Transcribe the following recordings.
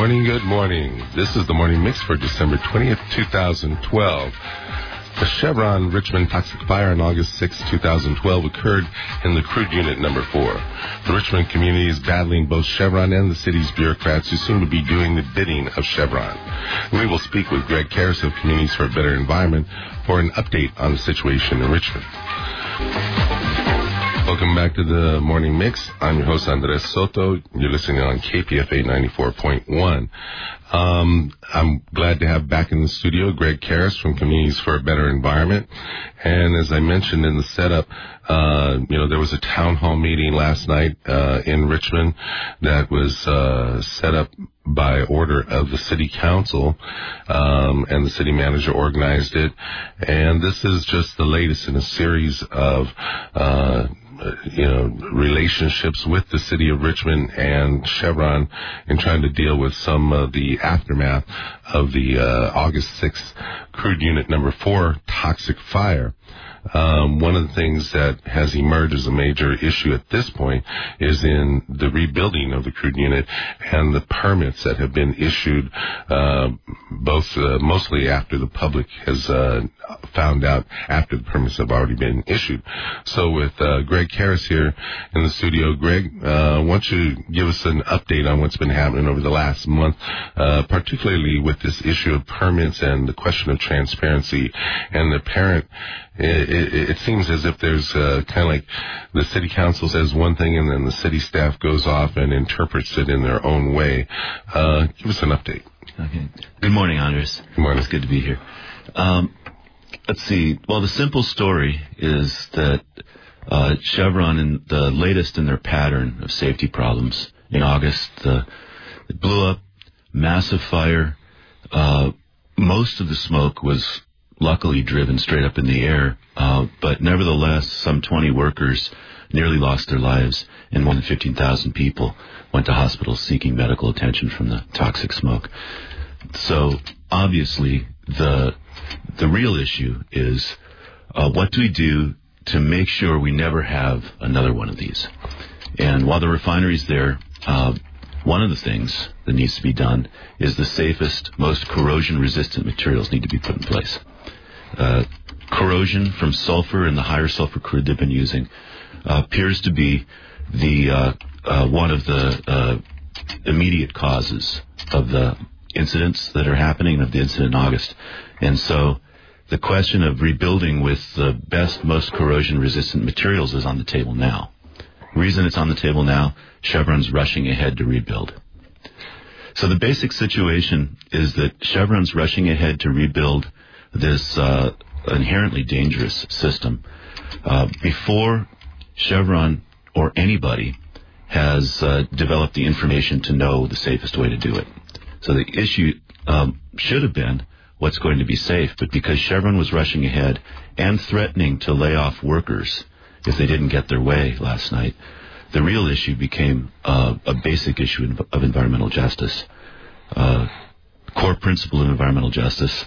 Good morning. This is the morning mix for December 20th, 2012. The Chevron Richmond toxic fire on August 6, 2012 occurred in the crude unit number 4. The Richmond community is battling both Chevron and the city's bureaucrats who seem to be doing the bidding of Chevron. We will speak with Greg Karras of Communities for a Better Environment for an update on the situation in Richmond. Welcome back to the Morning Mix. I'm your host, Andres Soto. You're listening on KPFA 94.1. I'm glad to have back in the studio Greg Karras from Communities for a Better Environment. And as I mentioned in the setup, there was a town hall meeting last night in Richmond that was set up by order of the city council, and the city manager organized it. And this is just the latest in a series of relationships with the city of Richmond and Chevron in trying to deal with some of the aftermath of the August 6th crude unit number 4 toxic fire. One of the things that has emerged as a major issue at this point is in the rebuilding of the crude unit and the permits that have been issued, mostly after the public has found out after the permits have already been issued. So with Greg Karras here in the studio, Greg, why don't you give us an update on what's been happening over the last month, particularly with this issue of permits and the question of transparency and the parent. It seems as if there's kind of like the city council says one thing and then the city staff goes off and interprets it in their own way. Give us an update. Okay. Good morning, Andres. Good morning. It's good to be here. Let's see. Well, the simple story is that Chevron, in the latest in their pattern of safety problems, in August, it blew up, massive fire. Most of the smoke was luckily driven straight up in the air, but nevertheless, some 20 workers nearly lost their lives, and more than 15,000 people went to hospitals seeking medical attention from the toxic smoke. So, obviously, the real issue is what do we do to make sure we never have another one of these? And while the refinery's there, one of the things that needs to be done is the safest, most corrosion-resistant materials need to be put in place. Corrosion from sulfur and the higher sulfur crude they've been using appears to be the one of the immediate causes of the incidents that are happening, of the incident in August. And so the question of rebuilding with the best, most corrosion-resistant materials is on the table now. The reason it's on the table now, Chevron's rushing ahead to rebuild. So the basic situation is that Chevron's rushing ahead to rebuild this inherently dangerous system before Chevron or anybody has developed the information to know the safest way to do it. So the issue should have been what's going to be safe, but because Chevron was rushing ahead and threatening to lay off workers if they didn't get their way last night, the real issue became a basic issue of environmental justice. Core principle of environmental justice.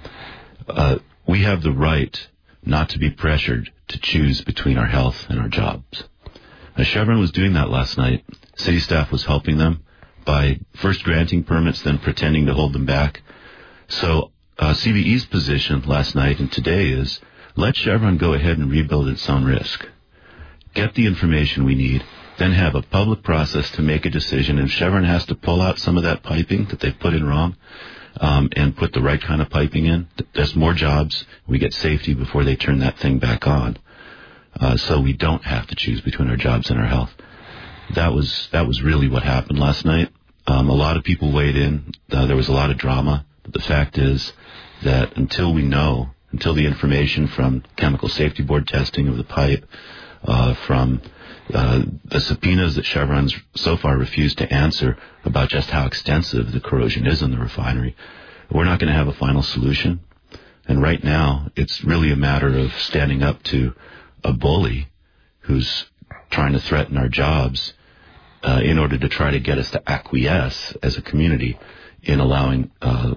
We have the right not to be pressured to choose between our health and our jobs. Chevron was doing that last night. City staff was helping them by first granting permits, then pretending to hold them back. So CVE's position last night and today is let Chevron go ahead and rebuild at its own risk. Get the information we need, then have a public process to make a decision. And if Chevron has to pull out some of that piping that they put in wrong, and put the right kind of piping in, there's more jobs. We get safety before they turn that thing back on. So we don't have to choose between our jobs and our health. That was really what happened last night. A lot of people weighed in. There was a lot of drama. But the fact is that until the information from Chemical Safety Board testing of the pipe, from the subpoenas that Chevron's so far refused to answer about just how extensive the corrosion is in the refinery, we're not going to have a final solution. And right now, it's really a matter of standing up to a bully who's trying to threaten our jobs in order to try to get us to acquiesce as a community in allowing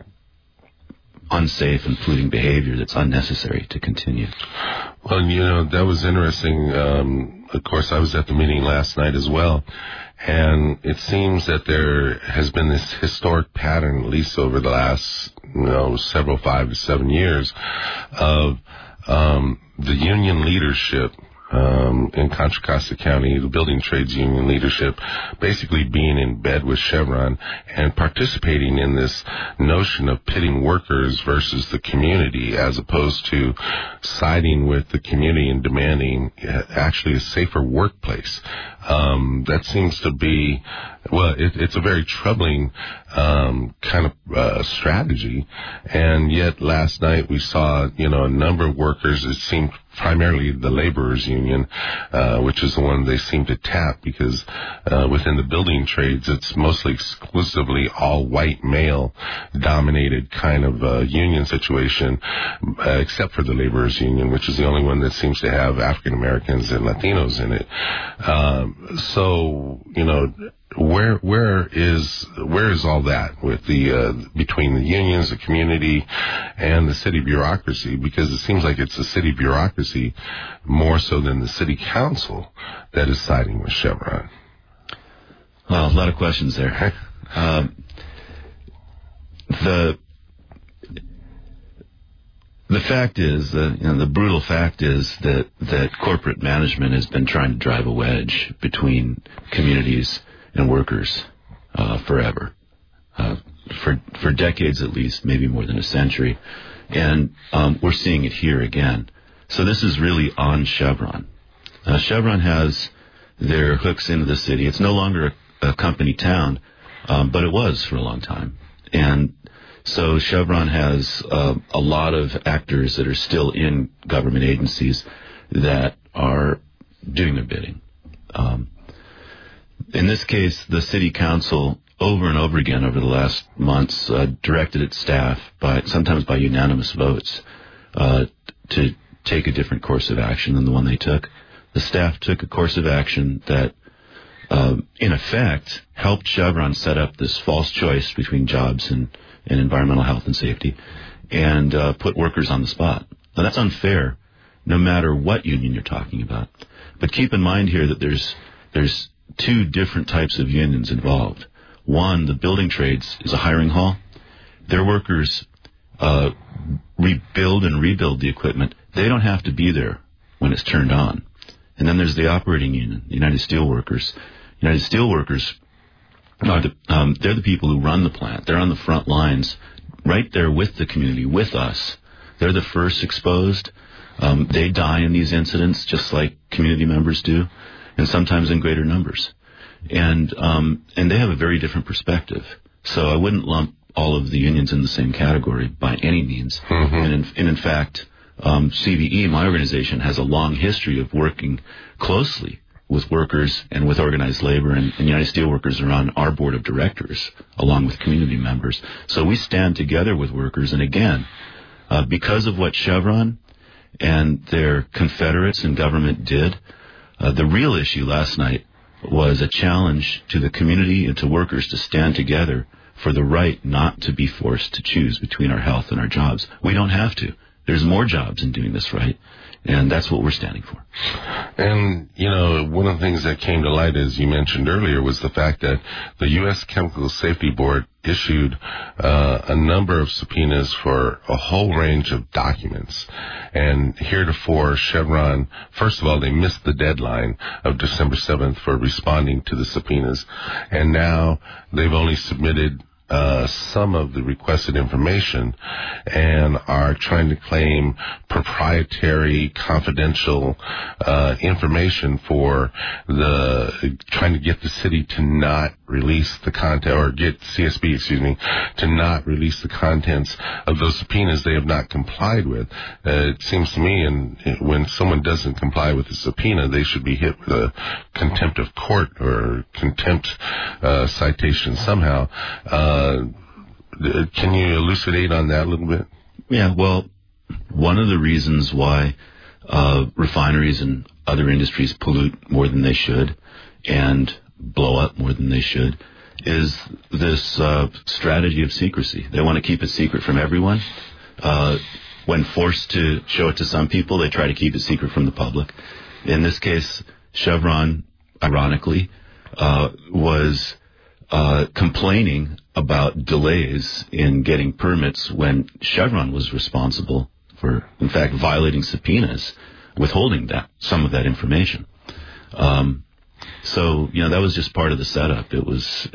unsafe and polluting behavior that's unnecessary to continue. Well, that was interesting. of course, I was at the meeting last night as well, and it seems that there has been this historic pattern, at least over the last, several 5 to 7 years, of the union leadership in Contra Costa County, the building trades union leadership, basically being in bed with Chevron and participating in this notion of pitting workers versus the community, as opposed to siding with the community and demanding actually a safer workplace. That seems to be, it's a very troubling kind of strategy. And yet last night we saw, a number of workers, it seemed primarily the laborers union, which is the one they seem to tap, because within the building trades, it's mostly exclusively all white male dominated kind of union situation, except for the laborers union, which is the only one that seems to have African Americans and Latinos in it. So, where is all that with the between the unions, the community, and the city bureaucracy? Because it seems like it's the city bureaucracy more so than the city council that is siding with Chevron. Well, a lot of questions there. The fact is, the brutal fact is that corporate management has been trying to drive a wedge between communities and workers forever, for decades at least, maybe more than a century, and we're seeing it here again. So this is really on Chevron. Chevron has their hooks into the city. It's no longer a company town, but it was for a long time, and so Chevron has a lot of actors that are still in government agencies that are doing their bidding. In this case, the city council over and over again over the last months directed its staff, sometimes by unanimous votes, to take a different course of action than the one they took. The staff took a course of action that, in effect, helped Chevron set up this false choice between jobs and environmental health and safety, and put workers on the spot. Now, that's unfair, no matter what union you're talking about. But keep in mind here that there's two different types of unions involved. One, the building trades, is a hiring hall. Their workers rebuild and rebuild the equipment. They don't have to be there when it's turned on. And then there's the operating union, the United Steelworkers. United Steelworkers they're the people who run the plant. They're on the front lines, right there with the community, with us. They're the first exposed. They die in these incidents just like community members do, and sometimes in greater numbers. And they have a very different perspective. So I wouldn't lump all of the unions in the same category by any means. Mm-hmm. And in fact, CBE, my organization, has a long history of working closely with workers and with organized labor, and United Steelworkers are on our board of directors along with community members. So we stand together with workers, and again, because of what Chevron and their confederates in government did, the real issue last night was a challenge to the community and to workers to stand together for the right not to be forced to choose between our health and our jobs. We don't have to. There's more jobs in doing this right, and that's what we're standing for. And, one of the things that came to light, as you mentioned earlier, was the fact that the U.S. Chemical Safety Board issued a number of subpoenas for a whole range of documents. And heretofore, Chevron, first of all, they missed the deadline of December 7th for responding to the subpoenas. And now they've only submitted some of the requested information and are trying to claim proprietary, confidential information for trying to get the city to not release the content, or get CSB, to not release the contents of those subpoenas they have not complied with. It seems to me, and when someone doesn't comply with the subpoena, they should be hit with a contempt of court or contempt citation somehow. Can you elucidate on that a little bit? Yeah, well, one of the reasons why refineries and other industries pollute more than they should and blow up more than they should is this strategy of secrecy. They want to keep it secret from everyone. When forced to show it to some people, they try to keep it secret from the public. In this case, Chevron, ironically, was complaining about delays in getting permits when Chevron was responsible for, in fact, violating subpoenas, withholding some of that information. So that was just part of the setup. It was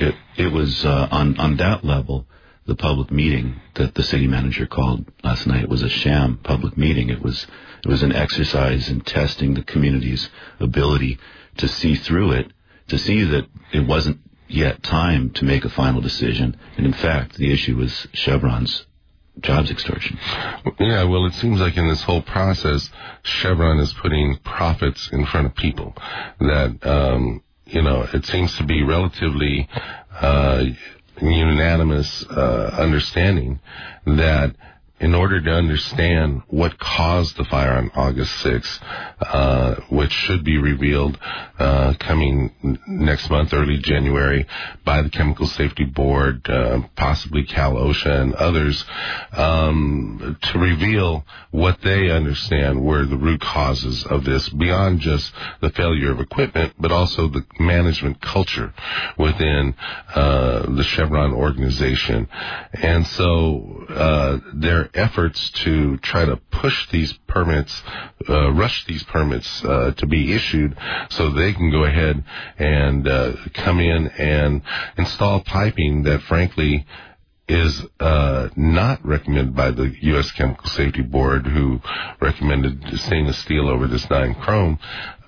on that level. The public meeting that the city manager called last night was a sham public meeting. It was an exercise in testing the community's ability to see through it, to see that it wasn't yet time to make a final decision. And in fact, the issue was Chevron's jobs extortion. Yeah, well, it seems like in this whole process, Chevron is putting profits in front of people. That, it seems to be relatively unanimous understanding that in order to understand what caused the fire on August 6th, which should be revealed coming next month, early January, by the Chemical Safety Board, possibly Cal OSHA and others, to reveal what they understand were the root causes of this, beyond just the failure of equipment, but also the management culture within the Chevron organization. And so their efforts to try to push these permits, rush these permits to be issued so they can go ahead and come in and install piping that, frankly, is not recommended by the U.S. Chemical Safety Board, who recommended stainless steel over this 9 chrome.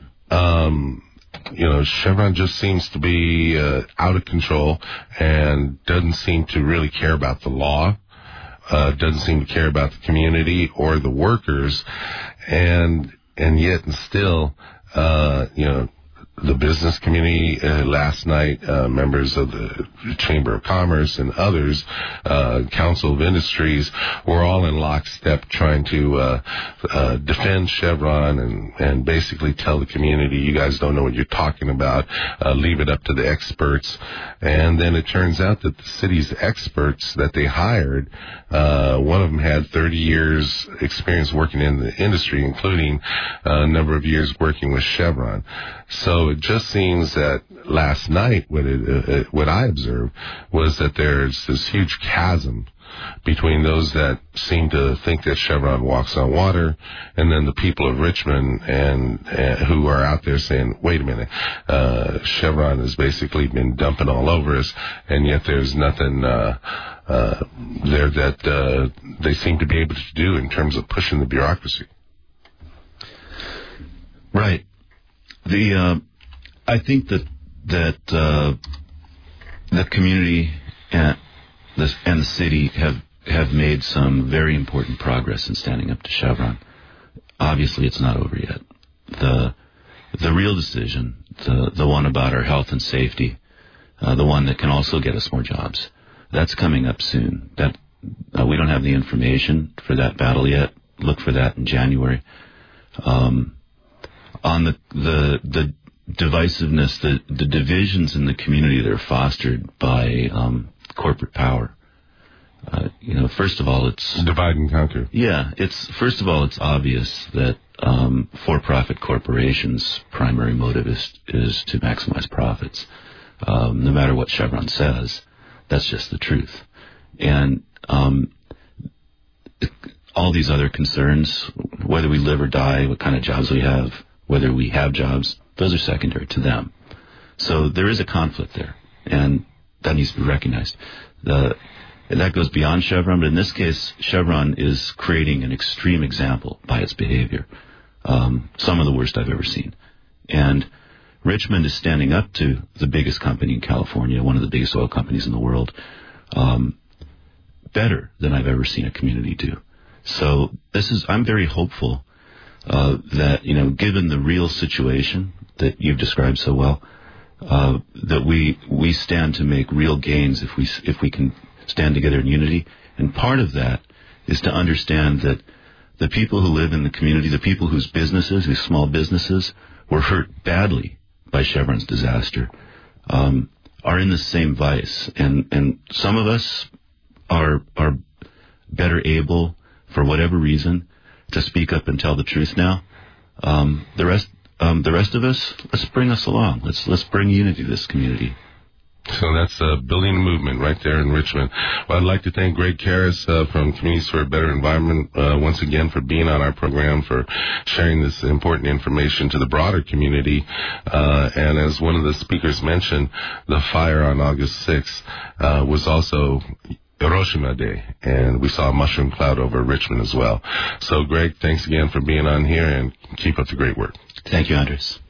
Chevron just seems to be out of control and doesn't seem to really care about the law. Doesn't seem to care about the community or the workers, and yet and still, the business community last night, members of the Chamber of Commerce and others, Council of Industries, were all in lockstep trying to defend Chevron and basically tell the community, you guys don't know what you're talking about, leave it up to the experts. And then it turns out that the city's experts that they hired, one of them had 30 years experience working in the industry, including a number of years working with Chevron. So it just seems that last night, what I observed was that there's this huge chasm between those that seem to think that Chevron walks on water, and then the people of Richmond and who are out there saying, wait a minute, Chevron has basically been dumping all over us, and yet there's nothing there that they seem to be able to do in terms of pushing the bureaucracy. Right. I think that the community and the city have made some very important progress in standing up to Chevron. Obviously, it's not over yet. The real decision, the one about our health and safety, the one that can also get us more jobs, that's coming up soon. That we don't have the information for that battle yet. Look for that in January. On the divisiveness, the divisions in the community that are fostered by corporate power. First of all, it's divide and conquer. Yeah, first of all, it's obvious that for-profit corporations' primary motive is to maximize profits. No matter what Chevron says, that's just the truth. And all these other concerns, whether we live or die, what kind of jobs we have, whether we have jobs, those are secondary to them. So there is a conflict there, and that needs to be recognized. That goes beyond Chevron, but in this case, Chevron is creating an extreme example by its behavior, some of the worst I've ever seen. And Richmond is standing up to the biggest company in California, one of the biggest oil companies in the world, better than I've ever seen a community do. So I'm very hopeful that, given the real situation that you've described so well, that we stand to make real gains if we can stand together in unity. And part of that is to understand that the people who live in the community, the people whose small businesses, were hurt badly by Chevron's disaster, are in the same vice. And some of us are better able, for whatever reason, to speak up and tell the truth now. The rest the rest of us, let's bring us along. Let's bring unity to this community. So that's building a movement right there in Richmond. Well, I'd like to thank Greg Karras from Communities for a Better Environment once again for being on our program, for sharing this important information to the broader community. And as one of the speakers mentioned, the fire on August 6th was also Hiroshima Day, and we saw a mushroom cloud over Richmond as well. So, Greg, thanks again for being on here, and keep up the great work. Thank you, Andres.